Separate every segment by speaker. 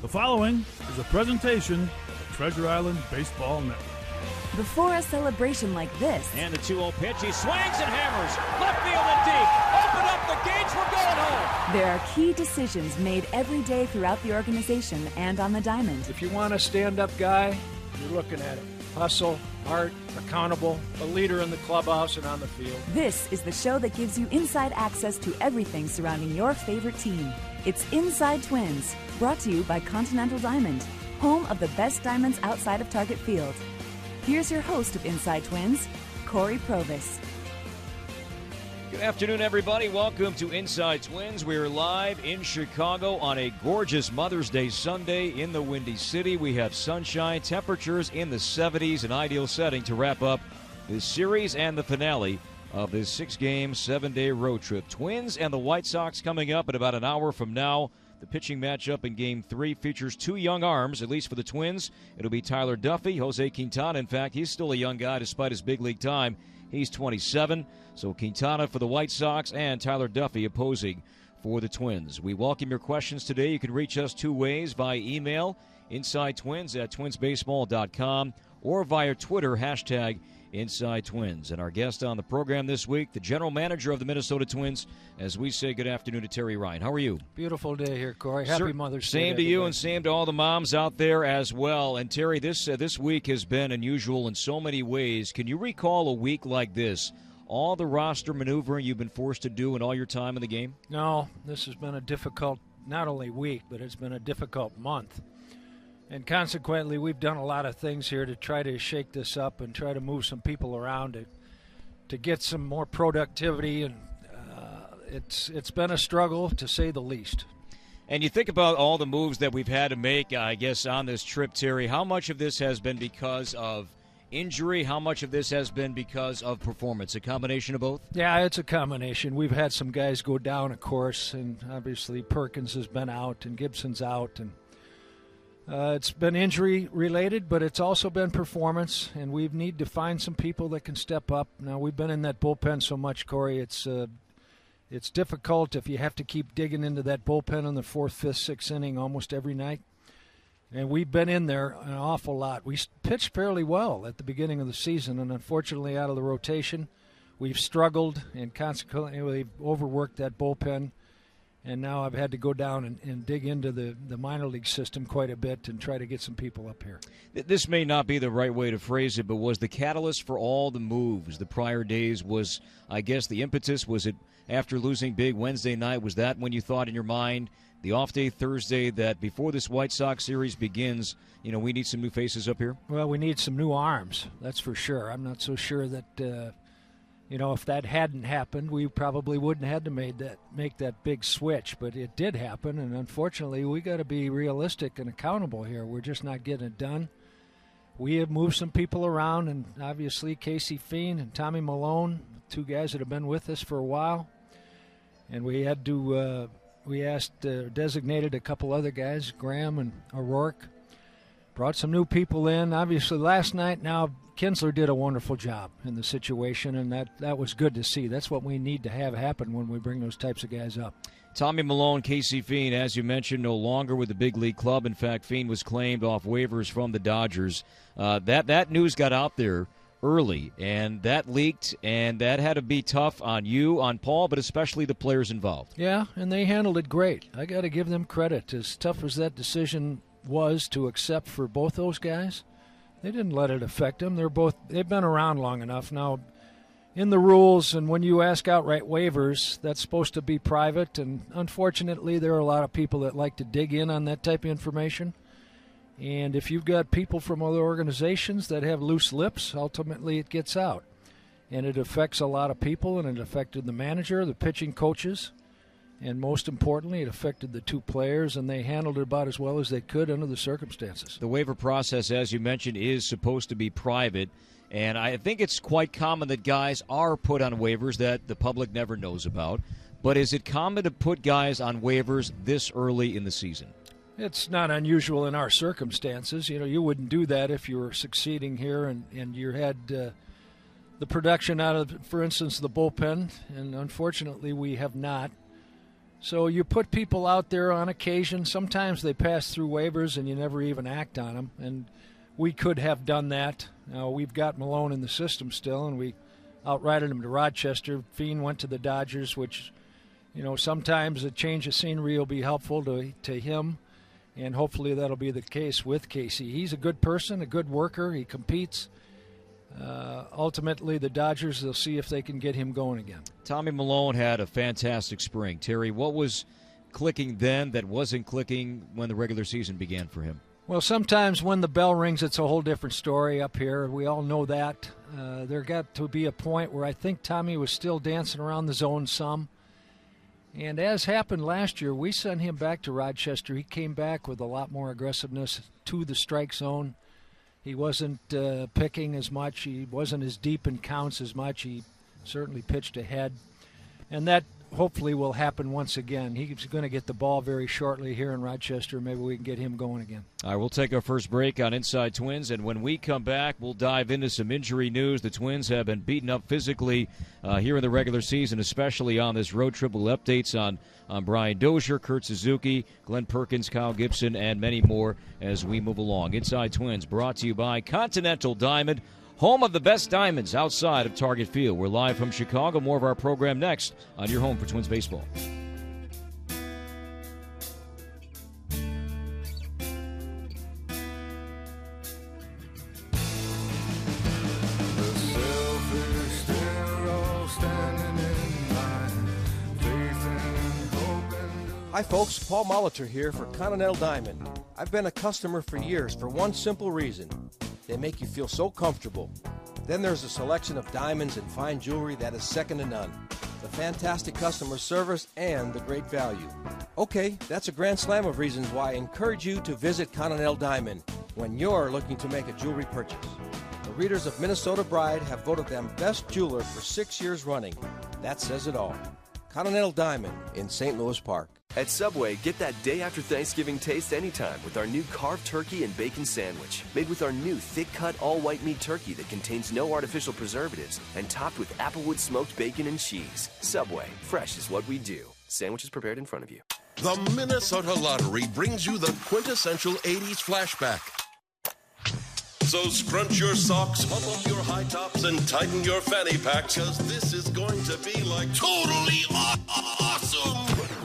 Speaker 1: The following is a presentation of Treasure Island Baseball Network.
Speaker 2: Before a celebration like this,
Speaker 3: and the 2-0 pitch, he swings and hammers. Left field and deep. Open up the gates, we're going home.
Speaker 2: There are key decisions made every day throughout the organization and on the diamond.
Speaker 4: If you want a stand-up guy, you're looking at it. Hustle, heart, accountable, a leader in the clubhouse and on the field.
Speaker 2: This is the show that gives you inside access to everything surrounding your favorite team. It's Inside Twins, brought to you by Continental Diamond, home of the best diamonds outside of Target Field. Here's your host of Inside Twins, Corey Provis.
Speaker 3: Good afternoon, everybody. Welcome to Inside Twins. We're live in Chicago on a gorgeous Mother's Day Sunday in the Windy City. We have sunshine, temperatures in the 70s, an ideal setting to wrap up this series and the finale of this 6-game, 7-day road trip. Twins and the White Sox coming up in about an hour from now. The pitching matchup in Game 3 features two young arms, at least for the Twins. It'll be Tyler Duffey, Jose Quintana. In fact, he's still a young guy despite his big league time. He's 27. So Quintana for the White Sox and Tyler Duffey opposing for the Twins. We welcome your questions today. You can reach us two ways, via email, InsideTwins@twinsbaseball.com, or via Twitter, hashtag Inside Twins. And our guest on the program this week, the general manager of the Minnesota Twins, as we say good afternoon to Terry Ryan. How are you?
Speaker 4: Beautiful day here, Corey. Happy Mother's Day.
Speaker 3: Same to you and same to all the moms out there as well. And Terry, this week has been unusual in so many ways. Can you recall a week like this? All the roster maneuvering you've been forced to do in all your time in the game?
Speaker 4: No, this has been a difficult, not only week, but it's been a difficult month. And consequently, we've done a lot of things here to try to shake this up and try to move some people around to get some more productivity. And it's been a struggle, to say the least.
Speaker 3: And you think about all the moves that we've had to make, I guess, on this trip, Terry. How much of this has been because of injury? How much of this has been because of performance? A combination of both?
Speaker 4: Yeah, it's a combination. We've had some guys go down, of course, and obviously Perkins has been out and Gibson's out, and it's been injury-related, but it's also been performance, and we need to find some people that can step up. Now, we've been in that bullpen so much, Corey, it's difficult if you have to keep digging into that bullpen in the 4th, 5th, 6th inning almost every night. And we've been in there an awful lot. We pitched fairly well at the beginning of the season, and unfortunately out of the rotation, we've struggled, and consequently we've overworked that bullpen. And now I've had to go down and dig into the minor league system quite a bit and try to get some people up here.
Speaker 3: This may not be the right way to phrase it, but was the catalyst for all the moves the prior days, was, I guess, the impetus, was it after losing big Wednesday night? Was that when you thought in your mind, the off day Thursday, that before this White Sox series begins, we need some new faces up here?
Speaker 4: Well, we need some new arms, that's for sure. I'm not so sure that if that hadn't happened, we probably wouldn't have had to make that big switch. But it did happen, and unfortunately, we got to be realistic and accountable here. We're just not getting it done. We have moved some people around, and obviously Casey Fiend and Tommy Malone, two guys that have been with us for a while. And we had to designated a couple other guys, Graham and O'Rourke. Brought some new people in. Obviously, last night, now Kinsler did a wonderful job in the situation, and that was good to see. That's what we need to have happen when we bring those types of guys up.
Speaker 3: Tommy Malone, Casey Fiend, as you mentioned, no longer with the big league club. In fact, Fiend was claimed off waivers from the Dodgers. That news got out there early, and that leaked, and that had to be tough on you, on Paul, but especially the players involved.
Speaker 4: Yeah, and they handled it great. I got to give them credit. As tough as that decision was to accept for both those guys, they didn't let it affect them. They've been around long enough now. In the rules, and when you ask outright waivers, that's supposed to be private, and unfortunately there are a lot of people that like to dig in on that type of information. And if you've got people from other organizations that have loose lips, ultimately it gets out. And it affects a lot of people, and it affected the manager, the pitching coaches, and most importantly, it affected the two players, and they handled it about as well as they could under the circumstances.
Speaker 3: The waiver process, as you mentioned, is supposed to be private, and I think it's quite common that guys are put on waivers that the public never knows about. But is it common to put guys on waivers this early in the season?
Speaker 4: It's not unusual in our circumstances. You wouldn't do that if you were succeeding here and you had the production out of, for instance, the bullpen, and unfortunately we have not. So you put people out there on occasion. Sometimes they pass through waivers and you never even act on them. And we could have done that. We've got Malone in the system still, and we outrighted him to Rochester. Fiend went to the Dodgers, which, sometimes a change of scenery will be helpful to him. And hopefully that'll be the case with Casey. He's a good person, a good worker. He competes. Ultimately, the Dodgers, they'll see if they can get him going again.
Speaker 3: Tommy Malone had a fantastic spring. Terry, what was clicking then that wasn't clicking when the regular season began for him?
Speaker 4: Well, sometimes when the bell rings, it's a whole different story up here. We all know that. There got to be a point where I think Tommy was still dancing around the zone some. And as happened last year, we sent him back to Rochester. He came back with a lot more aggressiveness to the strike zone. He wasn't picking as much. He wasn't as deep in counts as much. He certainly pitched ahead. And that hopefully will happen once again. He's going to get the ball very shortly here in Rochester. Maybe we can get him going again.
Speaker 3: All right, we'll take our first break on Inside Twins, and when we come back, we'll dive into some injury news. The Twins have been beaten up physically here in the regular season, especially on this road trip. We'll updates on Brian Dozier, Kurt Suzuki, Glenn Perkins, Kyle Gibson, and many more as we move along. Inside Twins brought to you by Continental Diamond, home of the best diamonds outside of Target Field. We're live from Chicago. More of our program next on your home for Twins baseball.
Speaker 5: Hi folks, Paul Molitor here for Continental Diamond. I've been a customer for years for one simple reason. They make you feel so comfortable. Then there's a selection of diamonds and fine jewelry that is second to none. The fantastic customer service and the great value. Okay, that's a grand slam of reasons why I encourage you to visit Continental Diamond when you're looking to make a jewelry purchase. The readers of Minnesota Bride have voted them best jeweler for 6 years running. That says it all. Continental Diamond in St. Louis Park.
Speaker 6: At Subway, get that day after Thanksgiving taste anytime with our new carved turkey and bacon sandwich. Made with our new thick-cut all-white meat turkey that contains no artificial preservatives and topped with Applewood smoked bacon and cheese. Subway, fresh is what we do. Sandwiches prepared in front of you.
Speaker 7: The Minnesota Lottery brings you the quintessential 80s flashback. So scrunch your socks, pump up your high tops, and tighten your fanny pack, because this is going to be like totally awesome.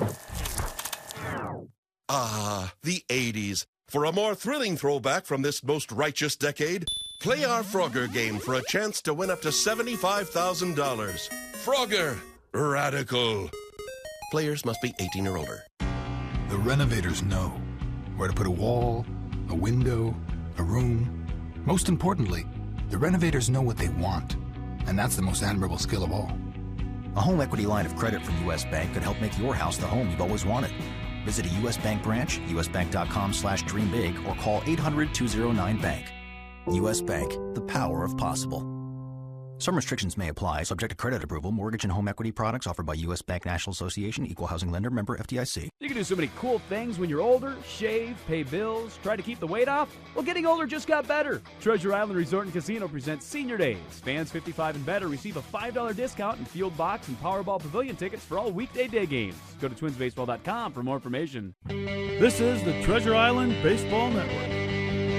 Speaker 7: Ah, the 80s. For a more thrilling throwback from this most righteous decade, play our Frogger game for a chance to win up to $75,000. Frogger, radical. Players must be 18 or older.
Speaker 8: The renovators know where to put a wall, a window, a room. Most importantly, the renovators know what they want, and that's the most admirable skill of all.
Speaker 9: A home equity line of credit from U.S. Bank could help make your house the home you've always wanted. Visit a U.S. Bank branch, usbank.com/dreambig, or call 800-209-BANK. U.S. Bank, the power of possible. Some restrictions may apply, subject to credit approval. Mortgage and home equity products offered by U.S. Bank National Association, Equal Housing Lender, member FDIC.
Speaker 10: You can do so many cool things when you're older. Shave, pay bills, try to keep the weight off. Well, getting older just got better. Treasure Island Resort and Casino presents Senior Days. Fans 55 and better receive a $5 discount in Field Box and Powerball Pavilion tickets for all weekday day games. Go to twinsbaseball.com for more information.
Speaker 1: This is the Treasure Island Baseball Network.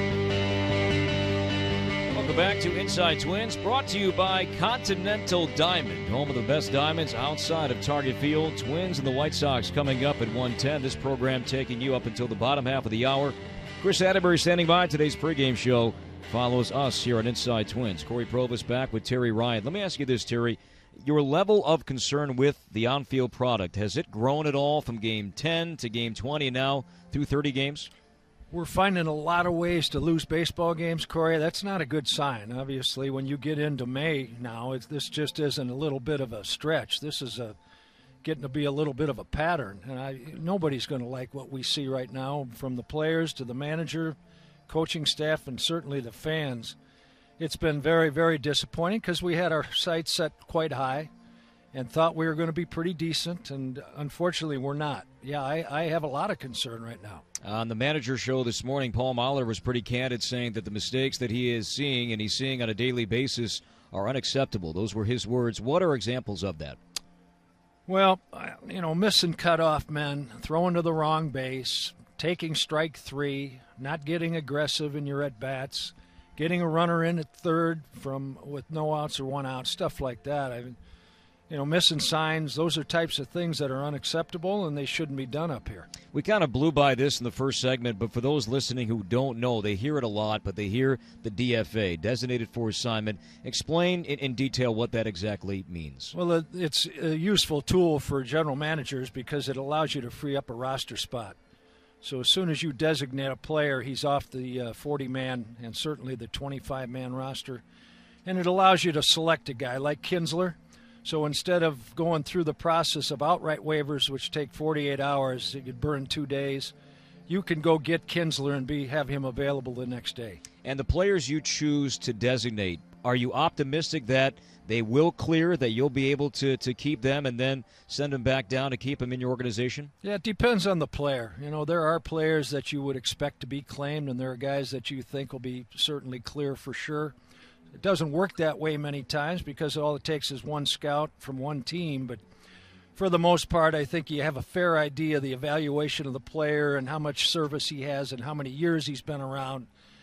Speaker 3: Welcome back to Inside Twins, brought to you by Continental Diamond, home of the best diamonds outside of Target Field. Twins and the White Sox coming up at 1:10. This program taking you up until the bottom half of the hour. Chris Atterbury standing by. Today's pregame show follows us here on Inside Twins. Corey Probus back with Terry Ryan. Let me ask you this, Terry. Your level of concern with the on-field product, has it grown at all from Game 10 to Game 20 and now through 30 games?
Speaker 4: We're finding a lot of ways to lose baseball games, Corey. That's not a good sign. Obviously, when you get into May now, this just isn't a little bit of a stretch. This is getting to be a little bit of a pattern. And nobody's going to like what we see right now, from the players to the manager, coaching staff, and certainly the fans. It's been very, very disappointing because we had our sights set quite high and thought we were going to be pretty decent, and unfortunately we're not. Yeah, I have a lot of concern right now.
Speaker 3: On the manager show this morning, Paul Molitor was pretty candid, saying that the mistakes that he is seeing and he's seeing on a daily basis are unacceptable. Those were his words. What are examples of that?
Speaker 4: Well, missing cutoff men, throwing to the wrong base, taking strike 3, not getting aggressive in your at-bats, getting a runner in at third with no outs or 1 out, stuff like that. Missing signs, those are types of things that are unacceptable, and they shouldn't be done up here.
Speaker 3: We kind of blew by this in the first segment, but for those listening who don't know, they hear it a lot, but they hear the DFA, designated for assignment. Explain in detail what that exactly means.
Speaker 4: Well, it's a useful tool for general managers because it allows you to free up a roster spot. So as soon as you designate a player, he's off the 40-man and certainly the 25-man roster. And it allows you to select a guy like Kinsler. So instead of going through the process of outright waivers, which take 48 hours, you could burn 2 days, you can go get Kinsler and have him available the next day.
Speaker 3: And the players you choose to designate, are you optimistic that they will clear, that you'll be able to keep them and then send them back down to keep them in your organization?
Speaker 4: Yeah, it depends on the player. There are players that you would expect to be claimed, and there are guys that you think will be certainly clear for sure. It doesn't work that way many times because all it takes is one scout from one team, but for the most part, I think you have a fair idea of the evaluation of the player and how much service he has and how many years he's been around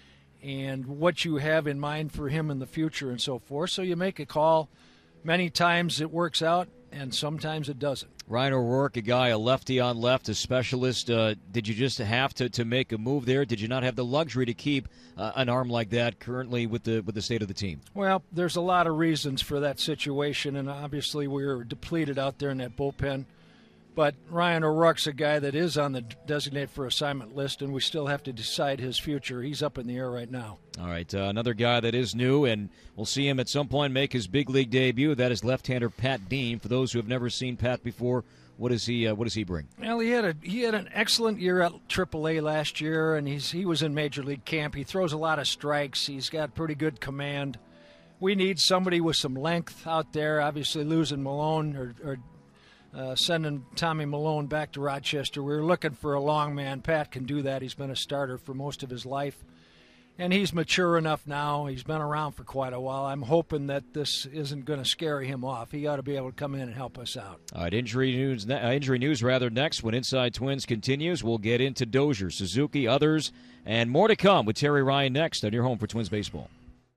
Speaker 4: and what you have in mind for him in the future and so forth. So you make a call. Many times it works out, and sometimes it doesn't.
Speaker 3: Ryan O'Rourke, a lefty on left, a specialist. Did you just have to make a move there? Did you not have the luxury to keep an arm like that currently with the state of the team?
Speaker 4: Well, there's a lot of reasons for that situation, and obviously we were depleted out there in that bullpen. But Ryan O'Rourke's a guy that is on the designated for assignment list, and we still have to decide his future. He's up in the air right now. All
Speaker 3: right, another guy that is new, and we'll see him at some point make his big league debut. That is left-hander Pat Dean. For those who have never seen Pat before, what does he bring?
Speaker 4: Well, he had an excellent year at AAA last year, and he was in Major League camp. He throws a lot of strikes. He's got pretty good command. We need somebody with some length out there. Obviously, losing Malone or sending Tommy Malone back to Rochester. We were looking for a long man. Pat can do that. He's been a starter for most of his life. And he's mature enough now. He's been around for quite a while. I'm hoping that this isn't going to scare him off. He ought to be able to come in and help us out.
Speaker 3: All right, injury news next. When Inside Twins continues, we'll get into Dozier, Suzuki, others, and more to come with Terry Ryan next on your home for Twins baseball.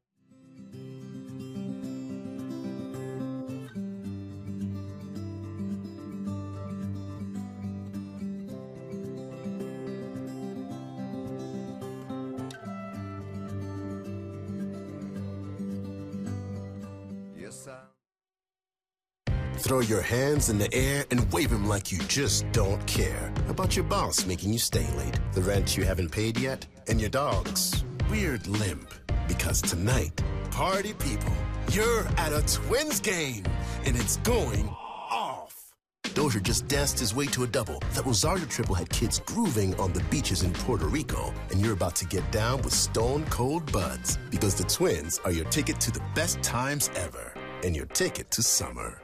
Speaker 11: Throw your hands in the air and wave them like you just don't care about your boss making you stay late, the rent you haven't paid yet, and your dog's weird limp. Because tonight, party people, you're at a Twins game, and it's going off. Dozier just danced his way to a double. That Rosario triple had kids grooving on the beaches in Puerto Rico, and you're about to get down with Stone Cold Buds, because the Twins are your ticket to the best times ever, and your ticket to summer.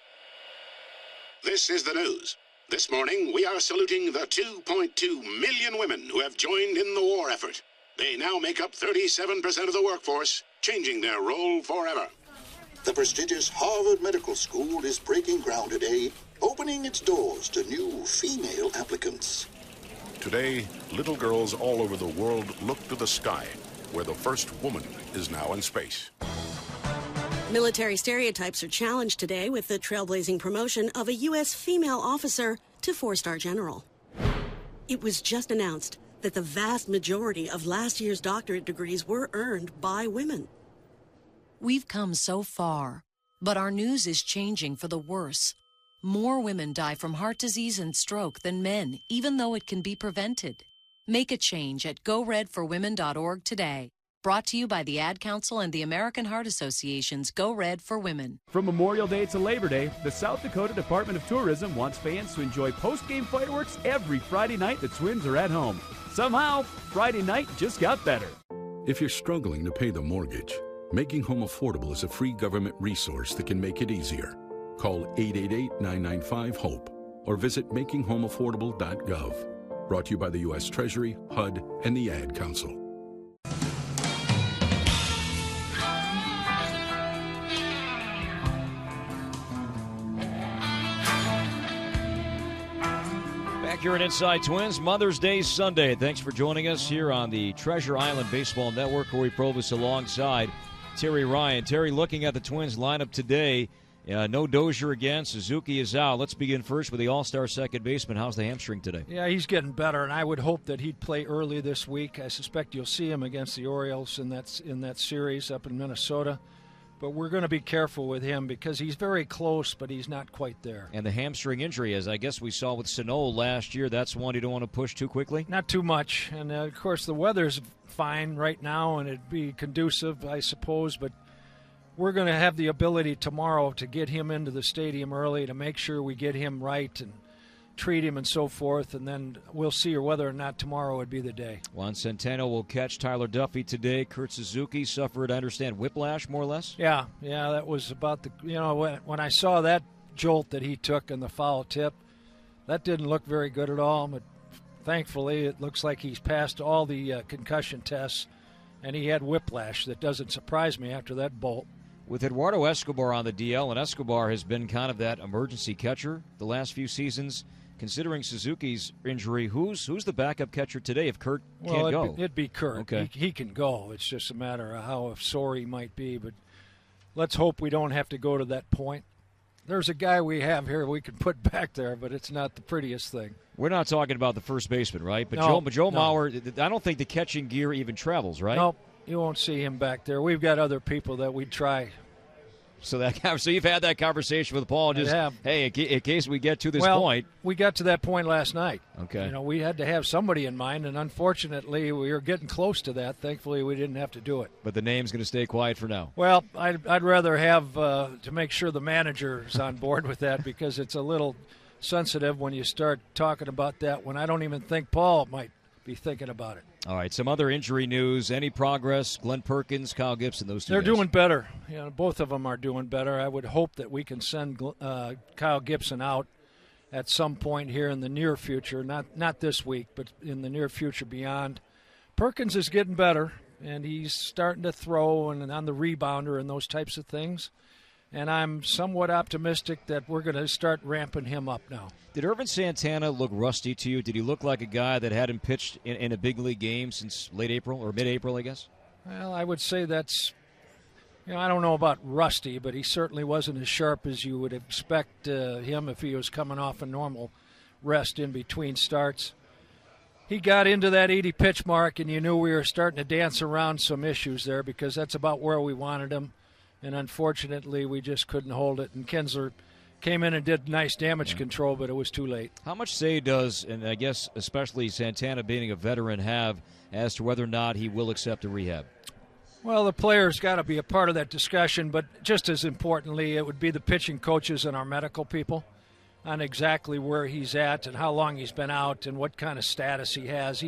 Speaker 12: This is the news. This morning, we are saluting the 2.2 million women who have joined in the war effort. They now make up 37% of the workforce, changing their role forever.
Speaker 13: The prestigious Harvard Medical School is breaking ground today, opening its doors to new female applicants.
Speaker 14: Today, little girls all over the world look to the sky, where the first woman is now in space.
Speaker 15: Military stereotypes are challenged today with the trailblazing promotion of a U.S. female officer to 4-star general. It was just announced that the vast majority of last year's doctorate degrees were earned by women.
Speaker 16: We've come so far, but our news is changing for the worse. More women die from heart disease and stroke than men, even though it can be prevented. Make a change at GoRedForWomen.org today. Brought to you by the Ad Council and the American Heart Association's Go Red for Women.
Speaker 10: From Memorial Day to Labor Day, the South Dakota Department of Tourism wants fans to enjoy post-game fireworks every Friday night the Twins are at home. Somehow, Friday night just got better.
Speaker 17: If you're struggling to pay the mortgage, Making Home Affordable is a free government resource that can make it easier. Call 888-995-HOPE or visit makinghomeaffordable.gov. Brought to you by the U.S. Treasury, HUD, and the Ad Council.
Speaker 3: here at Inside Twins, Mother's Day Sunday. Thanks for joining us here on the Treasure Island Baseball Network. Corey Provis alongside Terry Ryan. Terry, looking at the Twins lineup today, no Dozier again. Suzuki is out. Let's begin first with the all-star second baseman. How's the hamstring today?
Speaker 4: Yeah, he's getting better, and I would hope that he'd play early this week. I suspect you'll see him against the Orioles in that series up in Minnesota. But we're going to be careful with him because he's very close, but he's not quite there.
Speaker 3: And the hamstring injury, as I guess we saw with Sano last year, that's one you don't want to push too quickly?
Speaker 4: Not too much. And, of course, the weather's fine right now, and it'd be conducive, I suppose. But we're going to have the ability tomorrow to get him into the stadium early to make sure we get him right and treat him and so forth, and then we'll see whether or not tomorrow would be the day.
Speaker 3: Juan Centeno will catch Tyler Duffy today. Kurt Suzuki suffered, I understand, whiplash, more or less?
Speaker 4: Yeah, that was about when I saw that jolt that he took in the foul tip, that didn't look very good at all, but thankfully it looks like he's passed all the concussion tests, and he had whiplash. That doesn't surprise me after that bolt.
Speaker 3: With Eduardo Escobar on the DL, and Escobar has been kind of that emergency catcher the last few seasons, considering Suzuki's injury, who's the backup catcher today if Kurt can't go?
Speaker 4: It'd be Kurt.
Speaker 3: Okay.
Speaker 4: He can go. It's just a matter of how sore he might be. But let's hope we don't have to go to that point. There's a guy we have here we can put back there, but it's not the prettiest thing.
Speaker 3: We're not talking about the first baseman, right? But
Speaker 4: No,
Speaker 3: Joe
Speaker 4: no.
Speaker 3: Mauer, I don't think the catching gear even travels, right?
Speaker 4: Nope, you won't see him back there. We've got other people that we'd try.
Speaker 3: So you've had that conversation with Paul. Just hey, in case we get to this point.
Speaker 4: We got to that point last night.
Speaker 3: Okay.
Speaker 4: We had to have somebody in mind, and unfortunately, we were getting close to that. Thankfully, we didn't have to do it.
Speaker 3: But the name's going to stay quiet for now.
Speaker 4: Well, I'd rather have to make sure the manager's on board with that because it's a little sensitive when you start talking about that when I don't even think Paul might be thinking about it.
Speaker 3: All right, some other injury news. Any progress? Glenn Perkins, Kyle Gibson, those two
Speaker 4: They're
Speaker 3: guys.
Speaker 4: doing better. Both of them are doing better. I would hope that we can send Kyle Gibson out at some point here in the near future. Not this week, but in the near future beyond. Perkins is getting better, and he's starting to throw and on the rebounder and those types of things. And I'm somewhat optimistic that we're going to start ramping him up now.
Speaker 3: Did Irvin Santana look rusty to you? Did he look like a guy that hadn't pitched in a big league game since late April or mid-April, I guess?
Speaker 4: Well, I would say that's, I don't know about rusty, but he certainly wasn't as sharp as you would expect him if he was coming off a normal rest in between starts. He got into that 80-pitch mark, and you knew we were starting to dance around some issues there because that's about where we wanted him. And unfortunately, we just couldn't hold it. And Kinsler came in and did nice damage control, but it was too late.
Speaker 3: How much say does, and I guess especially Santana being a veteran, have as to whether or not he will accept a rehab?
Speaker 4: Well, the players got to be a part of that discussion, but just as importantly, it would be the pitching coaches and our medical people on exactly where he's at and how long he's been out and what kind of status he has.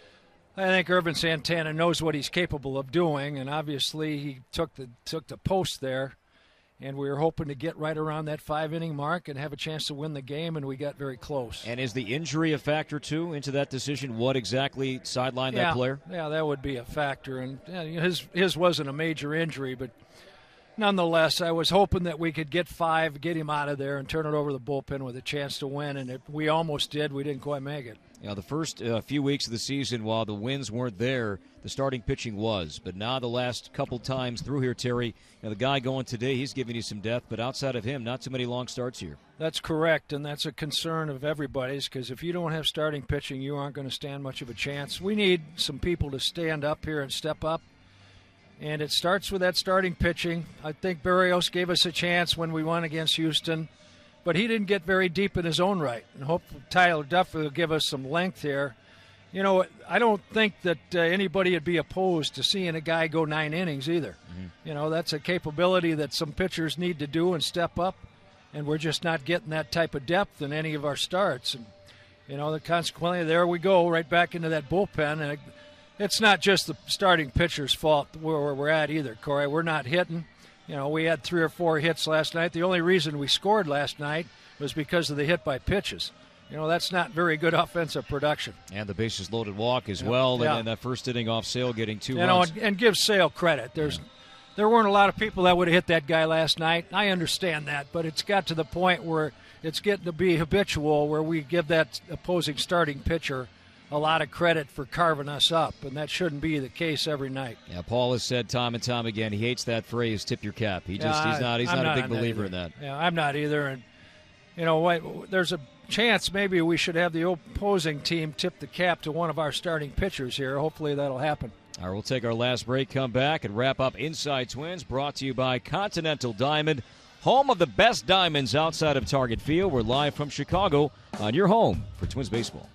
Speaker 4: I think Irvin Santana knows what he's capable of doing, and obviously he took the post there, and we were hoping to get right around that 5-inning mark and have a chance to win the game, and we got very close.
Speaker 3: And is the injury a factor, too, into that decision? What exactly sidelined that player?
Speaker 4: Yeah, that would be a factor, and his wasn't a major injury, but nonetheless, I was hoping that we could get 5, get him out of there, and turn it over the bullpen with a chance to win, and we almost did. We didn't quite make it.
Speaker 3: The first few weeks of the season, while the wins weren't there, the starting pitching was. But now the last couple times through here, Terry, the guy going today, he's giving you some depth. But outside of him, not too many long starts here.
Speaker 4: That's correct, and that's a concern of everybody's because if you don't have starting pitching, you aren't going to stand much of a chance. We need some people to stand up here and step up. And it starts with that starting pitching. I think Berrios gave us a chance when we won against Houston, but he didn't get very deep in his own right. And hope Tyler Duffy will give us some length here. I don't think that anybody would be opposed to seeing a guy go 9 innings either. Mm-hmm. That's a capability that some pitchers need to do and step up, and we're just not getting that type of depth in any of our starts. And, consequently, there we go, right back into that bullpen. And it's not just the starting pitcher's fault where we're at either, Corey. We're not hitting. We had 3 or 4 hits last night. The only reason we scored last night was because of the hit by pitches. That's not very good offensive production.
Speaker 3: And the bases loaded walk as well.
Speaker 4: Yeah.
Speaker 3: And that first inning off Sale getting 2 runs.
Speaker 4: And give Sale credit. There weren't a lot of people that would have hit that guy last night. I understand that, but it's got to the point where it's getting to be habitual where we give that opposing starting pitcher a lot of credit for carving us up, and that shouldn't be the case every night.
Speaker 3: Yeah, Paul has said time and time again he hates that phrase, tip your cap. He's not a big believer in that.
Speaker 4: Yeah, I'm not either. And there's a chance maybe we should have the opposing team tip the cap to one of our starting pitchers here. Hopefully that'll happen.
Speaker 3: All right, we'll take our last break, come back, and wrap up Inside Twins, brought to you by Continental Diamond, home of the best diamonds outside of Target Field. We're live from Chicago on your home for Twins baseball.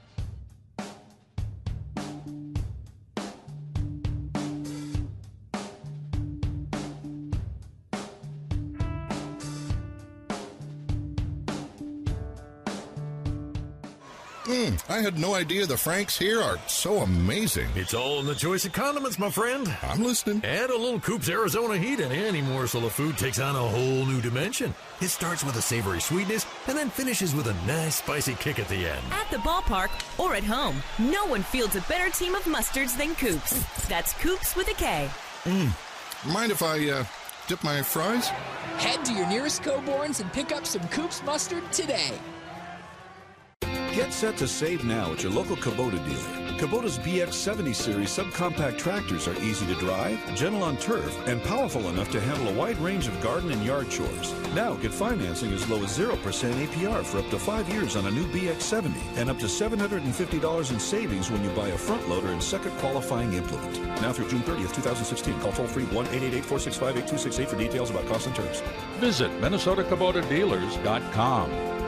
Speaker 14: I had no idea the Franks here are so amazing.
Speaker 18: It's all in the choice of condiments, my friend.
Speaker 14: I'm listening.
Speaker 18: Add a little Coop's Arizona heat and any morsel of food takes on a whole new dimension. It starts with a savory sweetness and then finishes with a nice spicy kick at the end.
Speaker 19: At the ballpark or at home, no one fields a better team of mustards than Coop's. That's Coop's with a K.
Speaker 14: Mind if I dip my fries?
Speaker 20: Head to your nearest Coborns and pick up some Coop's mustard today.
Speaker 21: Get set to save now at your local Kubota dealer. Kubota's BX70 series subcompact tractors are easy to drive, gentle on turf, and powerful enough to handle a wide range of garden and yard chores. Now get financing as low as 0% APR for up to 5 years on a new BX70 and up to $750 in savings when you buy a front loader and second qualifying implement. Now through June 30th, 2016. Call toll-free 1-888-465-8268 for details about costs and terms.
Speaker 17: Visit MinnesotaKubotaDealers.com.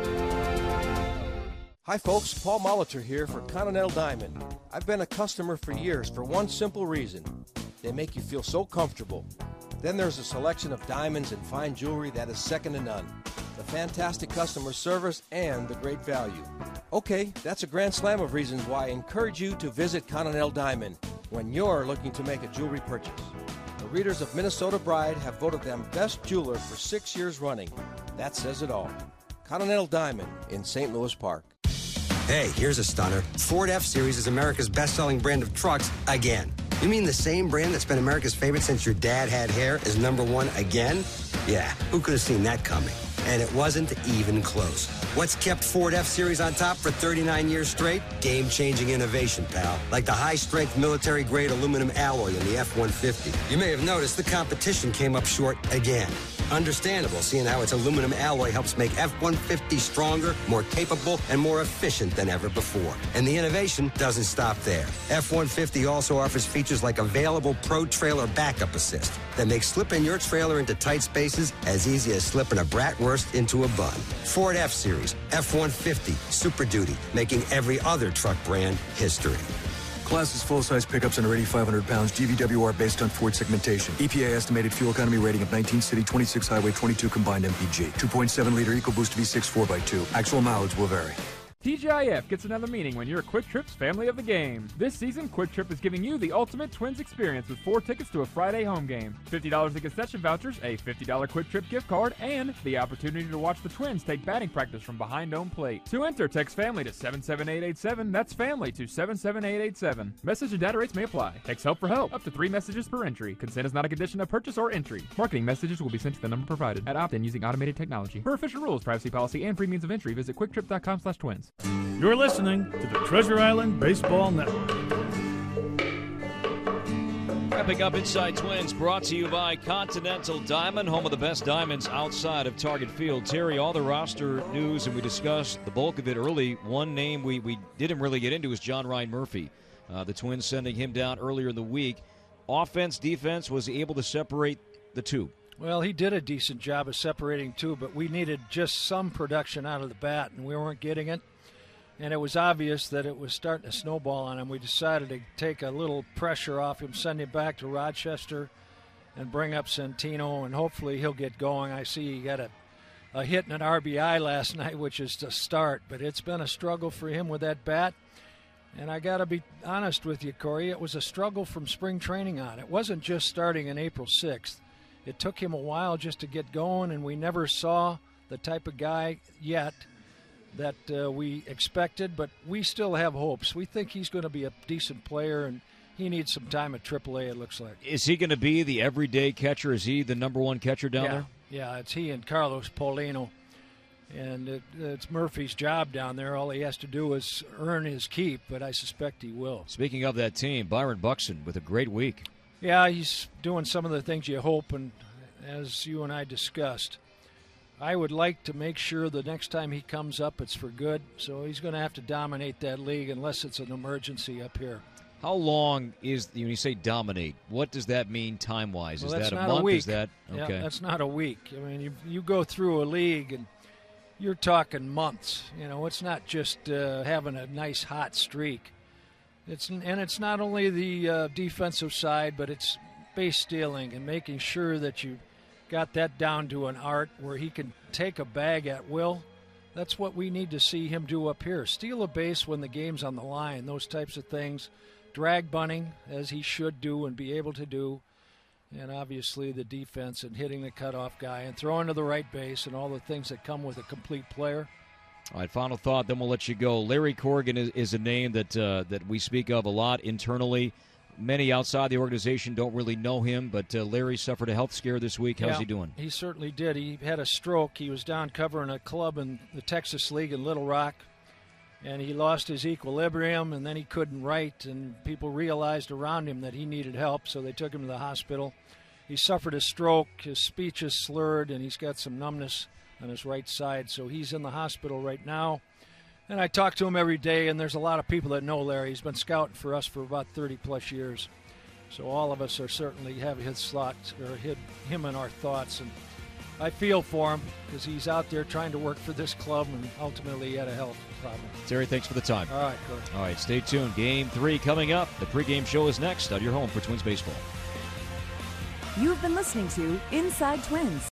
Speaker 5: Hi folks, Paul Molitor here for Continental Diamond. I've been a customer for years for one simple reason. They make you feel so comfortable. Then there's a selection of diamonds and fine jewelry that is second to none. The fantastic customer service and the great value. Okay, that's a grand slam of reasons why I encourage you to visit Continental Diamond when you're looking to make a jewelry purchase. The readers of Minnesota Bride have voted them best jeweler for 6 years running. That says it all. Continental Diamond in St. Louis Park.
Speaker 22: Hey, here's a stunner. Ford F-Series is America's best-selling brand of trucks again. You mean the same brand that's been America's favorite since your dad had hair is #1 again? Yeah, who could have seen that coming? And it wasn't even close. What's kept Ford F-Series on top for 39 years straight? Game-changing innovation, pal. Like the high-strength military-grade aluminum alloy in the F-150. You may have noticed the competition came up short again. Understandable, seeing how its aluminum alloy helps make F-150 stronger, more capable, and more efficient than ever before. And the innovation doesn't stop there. F-150 also offers features like available Pro Trailer Backup Assist that makes slipping your trailer into tight spaces as easy as slipping a bratwurst into a bun. Ford F-Series, F-150, Super Duty, making every other truck brand history.
Speaker 23: Class is full-size pickups and are 8,500 pounds. GVWR based on Ford segmentation. EPA estimated fuel economy rating of 19 city, 26 highway, 22 combined MPG. 2.7-liter EcoBoost V6 4x2. Actual mileage will vary.
Speaker 10: TGIF gets another meaning when you're Quick Trip's family of the game. This season, Quick Trip is giving you the ultimate Twins experience with 4 tickets to a Friday home game, $50 in concession vouchers, a $50 Quick Trip gift card, and the opportunity to watch the Twins take batting practice from behind home plate. To enter, text family to 77887. That's family to 77887. Message and data rates may apply. Text help for help. Up to 3 messages per entry. Consent is not a condition of purchase or entry. Marketing messages will be sent to the number provided. At opt-in using automated technology. Per official rules, privacy policy, and free means of entry, visit quicktrip.com/twins.
Speaker 1: You're listening to the Treasure Island Baseball Network.
Speaker 3: Wrapping up Inside Twins, brought to you by Continental Diamond, home of the best diamonds outside of Target Field. Terry, all the roster news, and we discussed the bulk of it early. One name we didn't really get into is John Ryan Murphy. The Twins sending him down earlier in the week. Offense, defense, was able to separate the two.
Speaker 4: Well, he did a decent job of separating two, but we needed just some production out of the bat, and we weren't getting it. And it was obvious that it was starting to snowball on him. We decided to take a little pressure off him, send him back to Rochester, and bring up Centino, and hopefully he'll get going. I see he got a hit and an RBI last night, which is to start, but it's been a struggle for him with that bat. And I got to be honest with you, Corey, it was a struggle from spring training on. It wasn't just starting on April 6th. It took him a while just to get going, and we never saw the type of guy yet that we expected, but we still have hopes. We think he's going to be a decent player, and he needs some time at AAA, it looks like.
Speaker 3: Is he going to be the everyday catcher? Is he the number one catcher down there?
Speaker 4: Yeah, it's he and Carlos Paulino. And it's Murphy's job down there. All he has to do is earn his keep, but I suspect he will.
Speaker 3: Speaking of that team, Byron Buxton with a great week.
Speaker 4: Yeah, he's doing some of the things you hope, and as you and I discussed, I would like to make sure the next time he comes up it's for good, so he's going to have to dominate that league unless it's an emergency up here.
Speaker 3: How long is, when you say dominate, what does that mean time-wise?
Speaker 4: Well,
Speaker 3: is that
Speaker 4: a
Speaker 3: month?
Speaker 4: week.
Speaker 3: Is that, okay.
Speaker 4: Yeah, that's not a week. I mean, you go through a league and you're talking months. It's not just having a nice hot streak. It's not only the defensive side, but it's base stealing and making sure that you got that down to an art where he can take a bag at will. That's what we need to see him do up here. Steal a base when the game's on the line, those types of things. Drag bunting, as he should do and be able to do. And obviously the defense and hitting the cutoff guy and throwing to the right base and all the things that come with a complete player.
Speaker 3: All right, final thought, then we'll let you go. Larry Corrigan is a name that we speak of a lot internally. Many outside the organization don't really know him, but Larry suffered a health scare this week. How's he doing?
Speaker 4: He certainly did. He had a stroke. He was down covering a club in the Texas League in Little Rock, and he lost his equilibrium, and then he couldn't write, and people realized around him that he needed help, so they took him to the hospital. He suffered a stroke. His speech is slurred, and he's got some numbness on his right side, so he's in the hospital right now. And I talk to him every day, and there's a lot of people that know Larry. He's been scouting for us for about 30-plus years. So all of us are certainly have his thoughts, or him in our thoughts. And I feel for him because he's out there trying to work for this club, and ultimately he had a health problem.
Speaker 3: Terry, thanks for the time.
Speaker 4: All right, good.
Speaker 3: All right, stay tuned. Game 3 coming up. The pregame show is next on your home for Twins baseball.
Speaker 2: You've been listening to Inside Twins.